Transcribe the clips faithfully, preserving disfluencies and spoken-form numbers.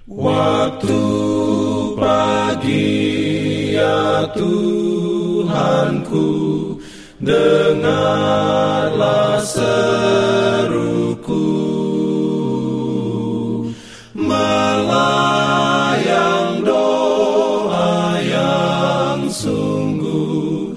Waktu pagi ya Tuhanku, dengarlah seruku, melayang doa yang sungguh,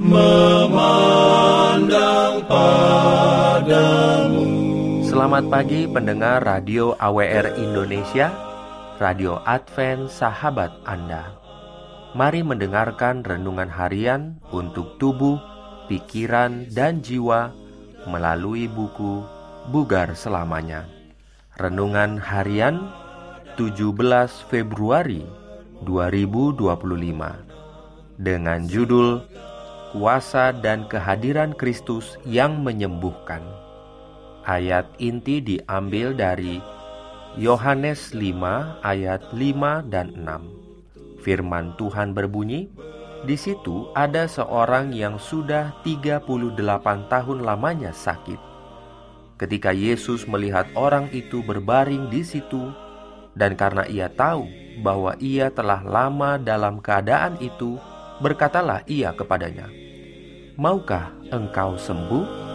memandang padamu. Selamat pagi pendengar Radio A W R Indonesia, Radio Advent Sahabat Anda. Mari mendengarkan renungan harian untuk tubuh, pikiran, dan jiwa melalui buku Bugar Selamanya. Renungan harian tujuh belas Februari dua ribu dua puluh lima dengan judul Kuasa dan Kehadiran Kristus yang Menyembuhkan. Ayat inti diambil dari Yohanes lima ayat lima dan enam. Firman Tuhan berbunyi, "Di situ ada seorang yang sudah tiga puluh delapan tahun lamanya sakit. Ketika Yesus melihat orang itu berbaring di situ, dan karena ia tahu bahwa ia telah lama dalam keadaan itu, berkatalah ia kepadanya, 'Maukah engkau sembuh?'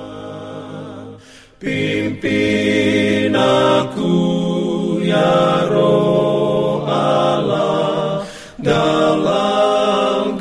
Pimpin aku ya Roh Allah dalam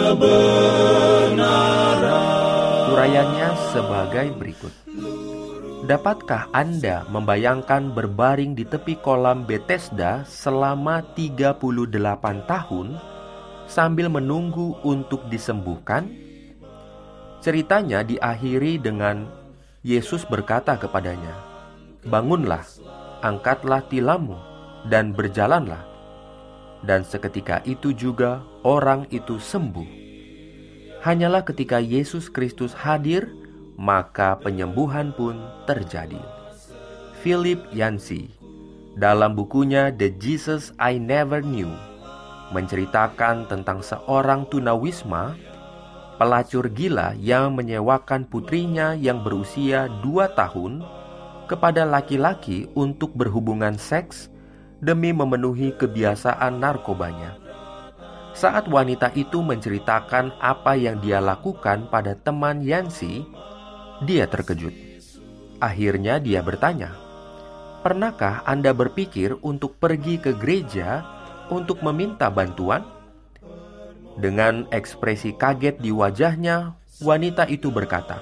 kebenaran." Urayanya sebagai berikut. Dapatkah Anda membayangkan berbaring di tepi kolam Bethesda selama tiga puluh delapan tahun sambil menunggu untuk disembuhkan? Ceritanya diakhiri dengan Yesus berkata kepadanya, "Bangunlah, angkatlah tilammu, dan berjalanlah." Dan seketika itu juga orang itu sembuh. Hanyalah ketika Yesus Kristus hadir, maka penyembuhan pun terjadi. Philip Yancey dalam bukunya The Jesus I Never Knew menceritakan tentang seorang tunawisma, pelacur gila yang menyewakan putrinya yang berusia dua tahun kepada laki-laki untuk berhubungan seks demi memenuhi kebiasaan narkobanya. Saat wanita itu menceritakan apa yang dia lakukan pada teman Yancey, dia terkejut. Akhirnya dia bertanya, "Pernahkah Anda berpikir untuk pergi ke gereja untuk meminta bantuan?" Dengan ekspresi kaget di wajahnya, wanita itu berkata,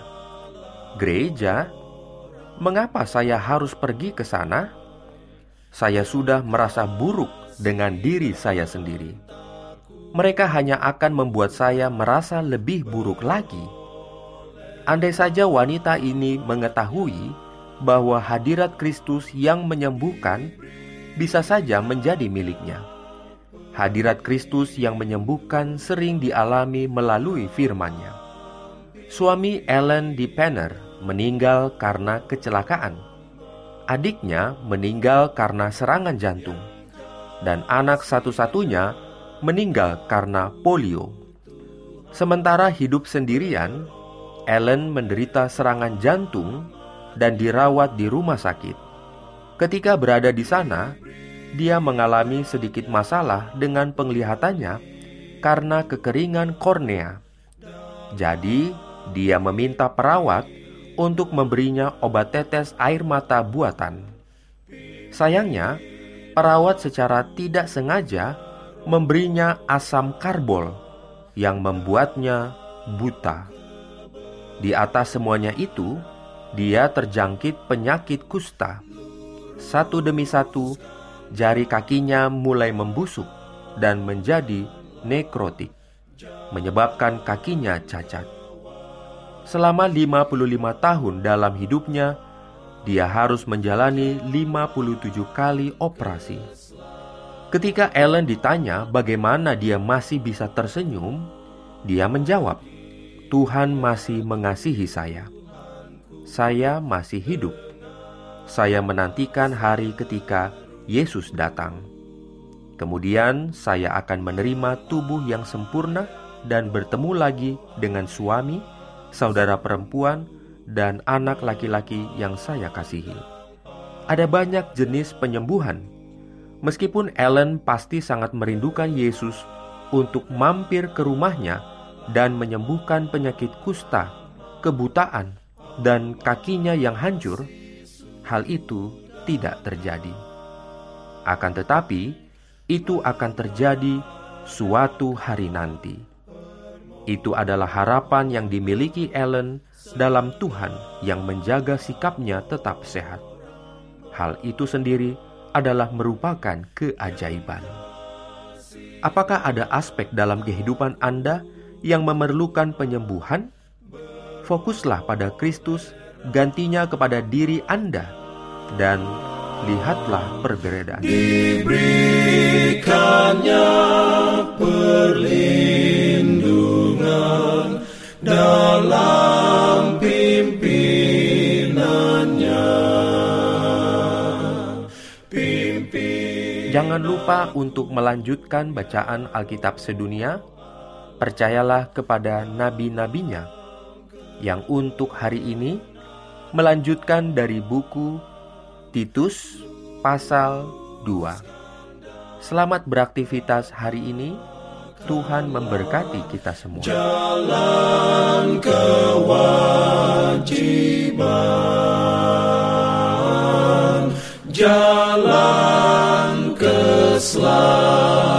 "Gereja? Mengapa saya harus pergi ke sana? Saya sudah merasa buruk dengan diri saya sendiri. Mereka hanya akan membuat saya merasa lebih buruk lagi." Andai saja wanita ini mengetahui bahwa hadirat Kristus yang menyembuhkan bisa saja menjadi miliknya. Hadirat Kristus yang menyembuhkan sering dialami melalui firman-Nya. Suami Ellen DePenner meninggal karena kecelakaan. Adiknya meninggal karena serangan jantung. Dan anak satu-satunya meninggal karena polio. Sementara hidup sendirian, Ellen menderita serangan jantung dan dirawat di rumah sakit. Ketika berada di sana, dia mengalami sedikit masalah dengan penglihatannya karena kekeringan kornea. Jadi, dia meminta perawat untuk memberinya obat tetes air mata buatan. Sayangnya, perawat secara tidak sengaja memberinya asam karbol yang membuatnya buta. Di atas semuanya itu, dia terjangkit penyakit kusta. Satu demi satu, jari kakinya mulai membusuk dan menjadi nekrotik, menyebabkan kakinya cacat. Selama lima puluh lima tahun dalam hidupnya, dia harus menjalani lima puluh tujuh kali operasi. Ketika Ellen ditanya bagaimana dia masih bisa tersenyum, dia menjawab, "Tuhan masih mengasihi saya. Saya masih hidup. Saya menantikan hari ketika Yesus datang. Kemudian saya akan menerima tubuh yang sempurna dan bertemu lagi dengan suami, saudara perempuan, dan anak laki-laki yang saya kasihi." Ada banyak jenis penyembuhan. Meskipun Ellen pasti sangat merindukan Yesus untuk mampir ke rumahnya dan menyembuhkan penyakit kusta, kebutaan, dan kakinya yang hancur, hal itu tidak terjadi. Akan tetapi, itu akan terjadi suatu hari nanti. Itu adalah harapan yang dimiliki Ellen dalam Tuhan yang menjaga sikapnya tetap sehat. Hal itu sendiri adalah merupakan keajaiban. Apakah ada aspek dalam kehidupan Anda yang memerlukan penyembuhan? Fokuslah pada Kristus, gantinya kepada diri Anda, dan lihatlah perbedaan. Diberikannya perlindungan dalam pimpinannya. Pimpin... Jangan lupa untuk melanjutkan bacaan Alkitab sedunia. Percayalah kepada nabi-nabinya yang untuk hari ini melanjutkan dari buku Titus pasal dua. Selamat beraktivitas hari ini. Tuhan memberkati kita semua. Jalan kewajiban, jalan keselamatan.